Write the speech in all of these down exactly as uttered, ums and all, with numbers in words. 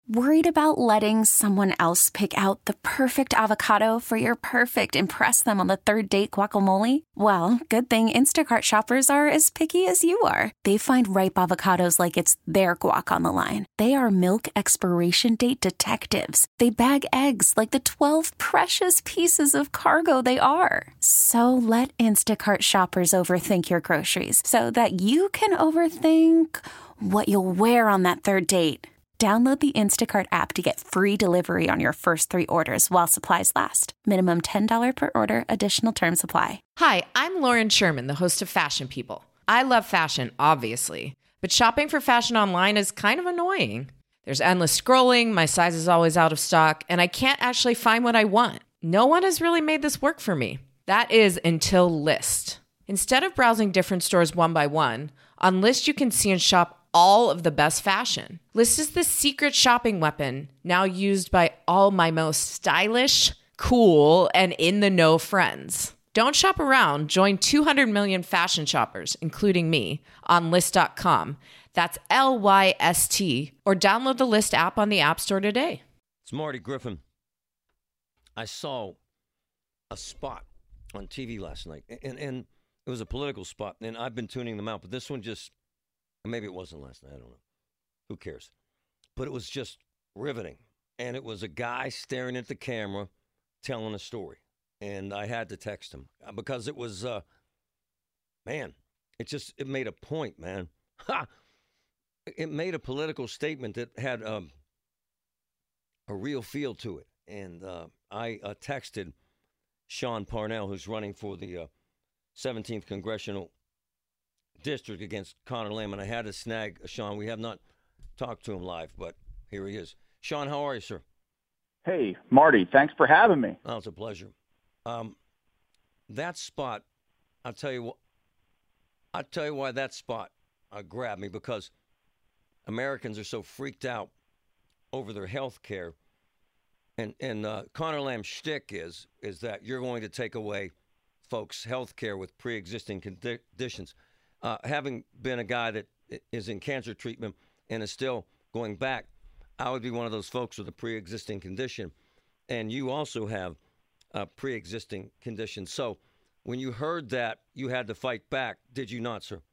Worried about letting someone else pick out the perfect avocado for your perfect impress them on the third date guacamole? Well, good thing Instacart shoppers are as picky as you are. They find ripe avocados like it's their guac on the line. They are milk expiration date detectives. They bag eggs like the twelve precious pieces of cargo they are. So let Instacart shoppers overthink your groceries so that you can overthink what you'll wear on that third date. Download the Instacart app to get free delivery on your first three orders while supplies last. Minimum ten dollars per order. Additional terms apply. Hi, I'm Lauren Sherman, the host of Fashion People. I love fashion, obviously, but shopping for fashion online is kind of annoying. There's endless scrolling, my size is always out of stock, and I can't actually find what I want. No one has really made this work for me. That is until Lyst. Instead of browsing different stores one by one, on Lyst you can see and shop all of the best fashion. Lyst is the secret shopping weapon now used by all my most stylish, cool, and in-the-know friends. Don't shop around. Join two hundred million fashion shoppers, including me, on Lyst dot com. That's L Y S T. Or download the Lyst app on the App Store today. It's Marty Griffin. I saw a spot on T V last night, and, and it was a political spot, and I've been tuning them out, but this one just... Maybe it wasn't last night. I don't know. Who cares? But it was just riveting. And it was a guy staring at the camera telling a story. And I had to text him because it was, uh, man, it just, it made a point, man. Ha! It made a political statement that had um, a real feel to it. And uh, I uh, texted Sean Parnell, who's running for the uh, seventeenth Congressional District against Conor Lamb, and I had to snag Sean. We have not talked to him live, but here he is. Sean, how are you, sir? Hey, Marty, thanks for having me. Oh, it's a pleasure. Um, that spot, I'll tell you what, I'll tell you why that spot uh, grabbed me, because Americans are so freaked out over their health care, and, and uh, Conor Lamb's shtick is, is that you're going to take away folks' health care with pre-existing condi- conditions. Uh, having been a guy that is in cancer treatment and is still going back, I would be one of those folks with a pre-existing condition. And you also have a pre-existing condition. So when you heard that, you had to fight back. Did you not, sir?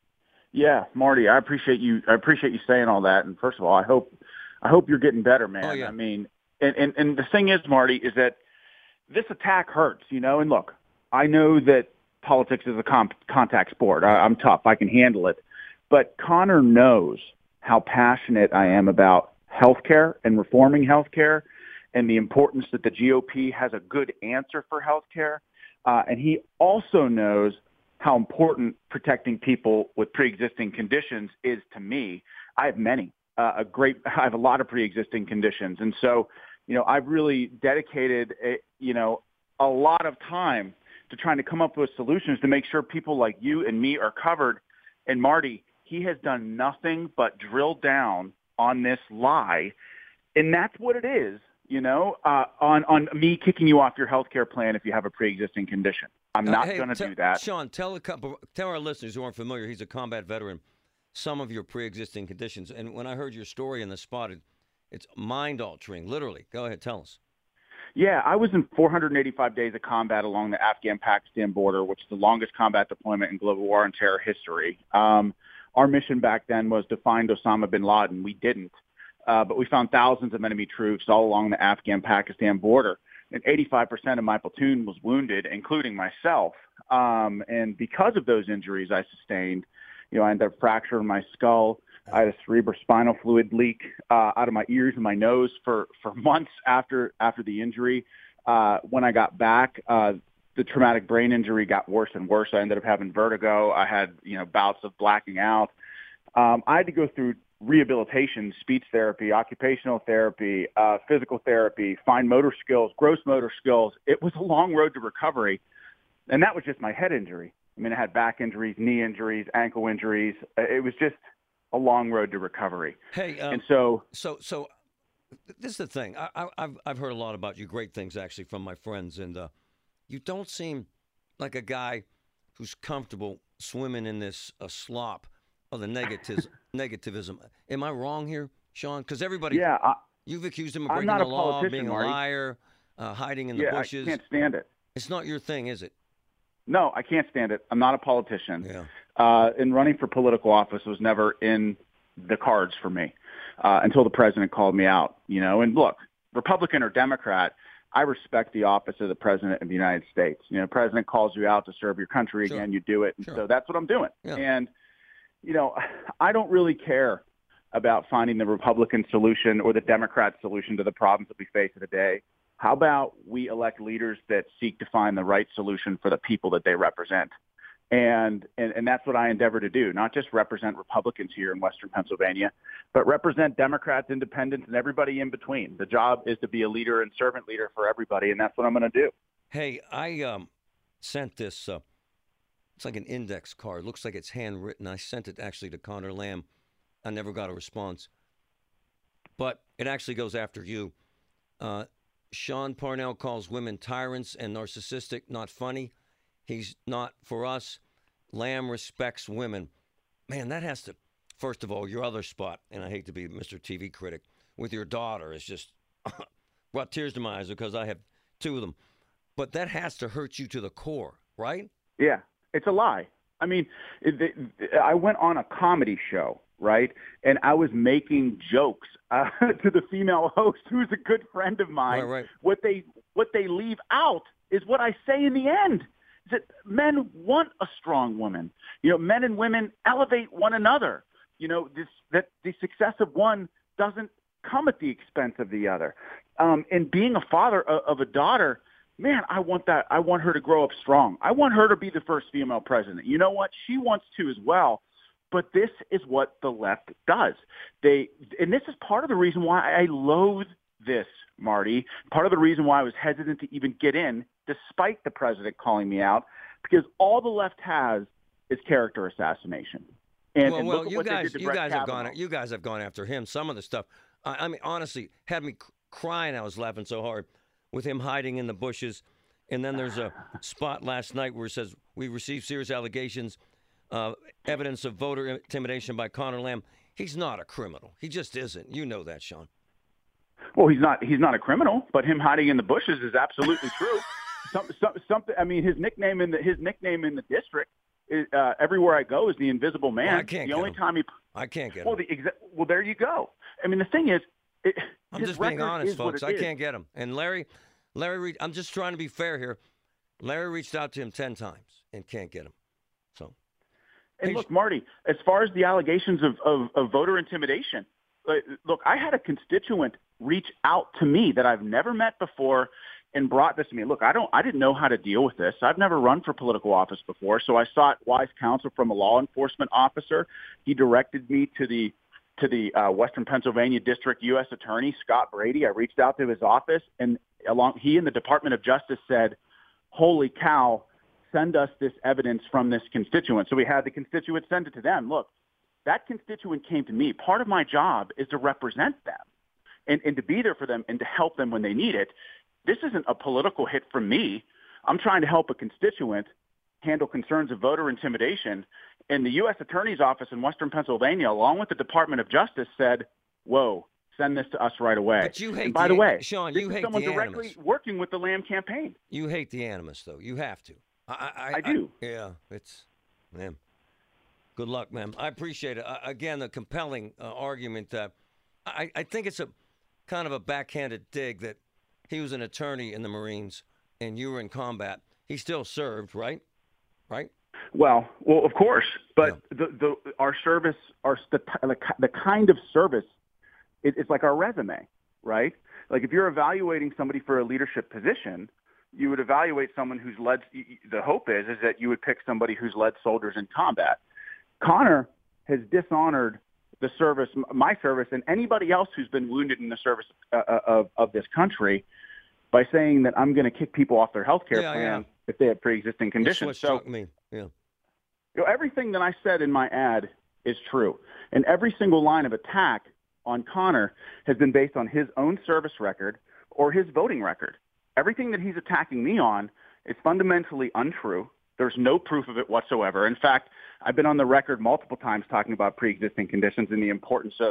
Yeah, Marty, I appreciate you. I appreciate you saying all that. And first of all, I hope, I hope you're getting better, man. Oh, yeah. I mean, and, and, and the thing is, Marty, is that this attack hurts, you know, and look, I know that politics is a comp- contact sport. I, I'm tough. I can handle it. But Conor knows how passionate I am about healthcare and reforming healthcare and the importance that the G O P has a good answer for healthcare. Uh, and he also knows how important protecting people with pre-existing conditions is to me. I have many, uh, a great, I have a lot of pre-existing conditions. And so, you know, I've really dedicated, a, you know, a lot of time to trying to come up with solutions to make sure people like you and me are covered. And Marty, he has done nothing but drill down on this lie. And that's what it is, you know, uh, on, on me kicking you off your health care plan if you have a pre-existing condition. I'm not uh, hey, going to t- do that. Sean, tell a couple, tell our listeners who aren't familiar, he's a combat veteran, some of your pre-existing conditions. And when I heard your story in the spot, it, it's mind-altering, literally. Go ahead, tell us. Yeah, I was in four hundred eighty-five days of combat along the Afghan-Pakistan border, which is the longest combat deployment in global war and terror history. Um, our mission back then was to find Osama bin Laden. We didn't, uh, but we found thousands of enemy troops all along the Afghan-Pakistan border. And eighty-five percent of my platoon was wounded, including myself. Um, and because of those injuries I sustained, you know, I ended up fracturing my skull. I had a cerebrospinal fluid leak uh, out of my ears and my nose for, for months after after the injury. Uh, when I got back, uh, the traumatic brain injury got worse and worse. I ended up having vertigo. I had, you know, bouts of blacking out. Um, I had to go through rehabilitation, speech therapy, occupational therapy, uh, physical therapy, fine motor skills, gross motor skills. It was a long road to recovery, and that was just my head injury. I mean, I had back injuries, knee injuries, ankle injuries. It was just a long road to recovery. Hey, um, and so, so, so this is the thing. I, I, I've I've heard a lot about you, great things actually from my friends, and uh, you don't seem like a guy who's comfortable swimming in this uh, slop of the negatives, negativism. Am I wrong here, Sean? Because everybody, Yeah, I, you've accused him of I'm breaking not the a law, politician, being a Marty. liar, uh, hiding in the yeah, bushes. I can't stand it. It's not your thing, is it? No, I can't stand it. I'm not a politician. Yeah. Uh, and running for political office was never in the cards for me uh, until the president called me out. You know, and look, Republican or Democrat, I respect the office of the president of the United States. You know, the president calls you out to serve your country Sure. again, you do it. And Sure. so that's what I'm doing. Yeah. And, you know, I don't really care about finding the Republican solution or the Democrat solution to the problems that we face today. How about we elect leaders that seek to find the right solution for the people that they represent? And, and and that's what I endeavor to do, not just represent Republicans here in Western Pennsylvania, but represent Democrats, independents, and everybody in between. The job is to be a leader and servant leader for everybody, and that's what I'm going to do. Hey, I um, sent this. Uh, it's like an index card. Looks like it's handwritten. I sent it actually to Connor Lamb. I never got a response. But it actually goes after you. Uh, Sean Parnell calls women tyrants and narcissistic, not funny. He's not for us. Lamb respects women. Man, that has to, first of all, your other spot, and I hate to be Mister T V critic, with your daughter is just brought tears to my eyes because I have two of them. But that has to hurt you to the core, right? Yeah, it's a lie. I mean, it, it, I went on a comedy show, right? And I was making jokes uh, to the female host, who's a good friend of mine. Right, right. What they what they leave out is what I say in the end. Is that men want a strong woman. You know, men and women elevate one another. You know, this that the success of one doesn't come at the expense of the other. Um, and being a father of, of a daughter, man, I want that. I want her to grow up strong. I want her to be the first female president. You know what? She wants to as well. But this is what the left does. They, and this is part of the reason why I loathe this, Marty. Part of the reason why I was hesitant to even get in, despite the president calling me out, because all the left has is character assassination. And, well, and well look at you what they guys, did to you Brett guys have Kavanaugh. gone, you guys have gone after him. Some of the stuff, I, I mean, honestly, had me c- crying. I was laughing so hard with him hiding in the bushes. And then there's a spot last night where it says we received serious allegations, uh, evidence of voter intimidation by Connor Lamb. He's not a criminal. He just isn't. You know that, Sean. Well, he's not. He's not a criminal, but him hiding in the bushes is absolutely true. Some, some, something. I mean, his nickname in the his nickname in the district is, uh, everywhere I go is the Invisible Man. Well, I can't the get only him. time he. I can't get Well, him. the exa- well, there you go. I mean, the thing is, it, I'm his just being record honest, is what folks. it I is. can't get him. And Larry, Larry, re- I'm just trying to be fair here. Larry reached out to him ten times and can't get him. So. And Hey, look, Marty, as far as the allegations of, of, of voter intimidation, uh, look, I had a constituent reach out to me that I've never met before and brought this to me. Look, I don't, I didn't know how to deal with this. I've never run for political office before, so I sought wise counsel from a law enforcement officer. He directed me to the to the uh, Western Pennsylvania District U S Attorney, Scott Brady. I reached out to his office, and along he and the Department of Justice said, "Holy cow, send us this evidence from this constituent." So we had the constituent send it to them. Look, that constituent came to me. Part of my job is to represent them and, and to be there for them and to help them when they need it. This isn't a political hit from me. I'm trying to help a constituent handle concerns of voter intimidation. And the U S Attorney's Office in Western Pennsylvania, along with the Department of Justice, said, whoa, send this to us right away. But you hate and by the, the way, Sean, this you is hate someone the directly animus. working with the Lamb campaign. You hate the animus, though. You have to. I, I, I do. I, yeah, it's, man. Good luck, man. I appreciate it. Uh, again, a compelling uh, argument. Uh, I, I think it's a kind of a backhanded dig that he was an attorney in the Marines and you were in combat. He still served, right? Right? Well, well, of course, but Yeah. the, the our service, our the, the, the kind of service, it, it's like our resume, right? Like if you're evaluating somebody for a leadership position, you would evaluate someone who's led. The hope is is that you would pick somebody who's led soldiers in combat. Connor has dishonored the service, my service, and anybody else who's been wounded in the service uh, of of this country by saying that I'm going to kick people off their health care Yeah, plan yeah. if they have pre-existing That's conditions. what So. struck me. Yeah. You know, everything that I said in my ad is true. And every single line of attack on Connor has been based on his own service record or his voting record. Everything that he's attacking me on is fundamentally untrue. There's no proof of it whatsoever. In fact, I've been on the record multiple times talking about pre-existing conditions and the importance of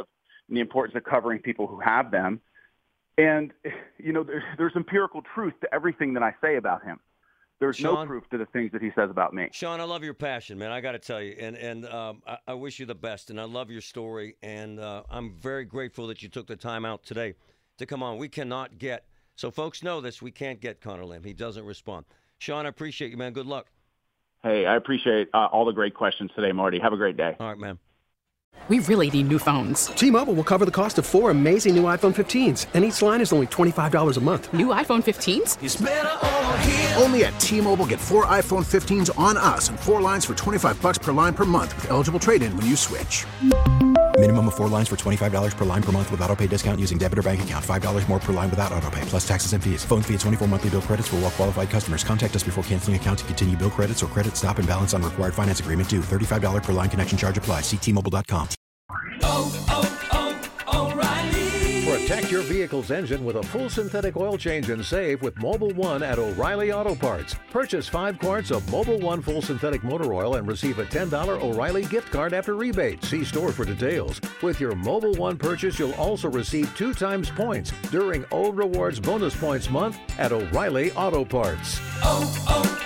and the importance of covering people who have them. And, you know, there, there's empirical truth to everything that I say about him. There's Sean, no proof to the things that he says about me. Sean, I love your passion, man. I got to tell you. And, and um, I, I wish you the best, and I love your story. And uh, I'm very grateful that you took the time out today to come on. We cannot get, so folks know this, we can't get Conor Lamb. He doesn't respond. Sean, I appreciate you, man. Good luck. Hey, I appreciate uh, all the great questions today, Marty. Have a great day. All right, man. We really need new phones. T-Mobile will cover the cost of four amazing new iPhone fifteens, and each line is only twenty-five dollars a month. New iPhone fifteens? It's better over here. Only at T-Mobile, get four iPhone fifteens on us and four lines for twenty-five dollars per line per month with eligible trade-in when you switch. Minimum of four lines for twenty-five dollars per line per month with autopay discount using debit or bank account. five dollars more per line without autopay, plus taxes and fees. Phone fee at twenty-four monthly bill credits for well-qualified customers. Contact us before canceling account to continue bill credits or credit stop and balance on required finance agreement due. thirty-five dollars per line connection charge applies. See T Mobile dot com. Oh, oh, oh, O'Reilly. Protect your vehicle's engine with a full synthetic oil change and save with Mobil one at O'Reilly Auto Parts. Purchase five quarts of Mobil one full synthetic motor oil and receive a ten dollars O'Reilly gift card after rebate. See store for details. With your Mobil one purchase, you'll also receive two times points during O Rewards Bonus Points Month at O'Reilly Auto Parts. Oh, oh,